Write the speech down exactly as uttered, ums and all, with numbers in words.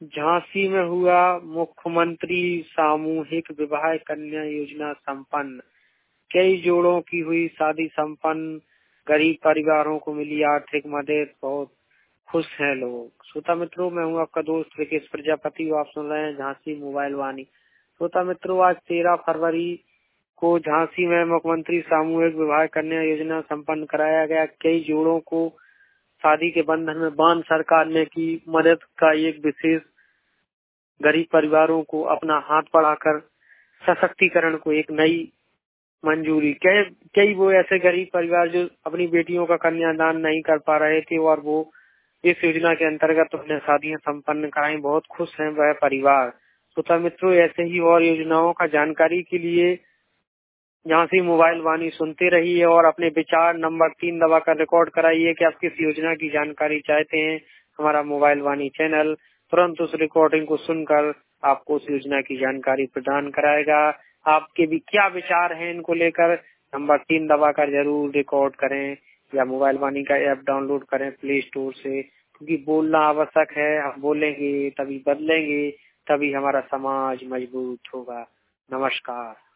झांसी में हुआ मुख्यमंत्री सामूहिक विवाह कन्या योजना संपन्न। कई जोड़ों की हुई शादी संपन्न। गरीब परिवारों को मिली आर्थिक मदद। बहुत खुश हैं लोग। श्रोता मित्रों, मैं हूं आपका दोस्त विकेश प्रजापति। आप सुन रहे हैं झांसी मोबाइल वाणी। श्रोता मित्रों, आज तेरह फरवरी को झांसी में मुख्यमंत्री सामूहिक विवाह कन्या योजना संपन्न कराया गया। कई जोड़ों को शादी के बंधन में बांध सरकार ने की मदद का एक विशेष गरीब परिवारों को अपना हाथ बढ़ाकर सशक्तिकरण को एक नई मंजूरी। कई कई वो ऐसे गरीब परिवार जो अपनी बेटियों का कन्यादान नहीं कर पा रहे थे और वो इस योजना के अंतर्गत उन्हें शादियां संपन्न कराई। बहुत खुश हैं वह परिवार। श्रोता मित्रों, ऐसे ही और योजनाओं का जानकारी के लिए झांसी मोबाइल वाणी सुनते रहिए और अपने विचार नंबर तीन दबाकर रिकॉर्ड कराइए कि आप किस योजना की जानकारी चाहते हैं। हमारा मोबाइल वाणी चैनल तुरंत उस रिकॉर्डिंग को सुनकर आपको उस योजना की जानकारी प्रदान कराएगा। आपके भी क्या विचार हैं इनको लेकर, नंबर तीन दबाकर जरूर रिकॉर्ड करें या मोबाइल वाणी का ऐप डाउनलोड करें प्ले स्टोर से, क्योंकि बोलना आवश्यक है। हम बोलेंगे तभी बदलेंगे, तभी हमारा समाज मजबूत होगा। नमस्कार।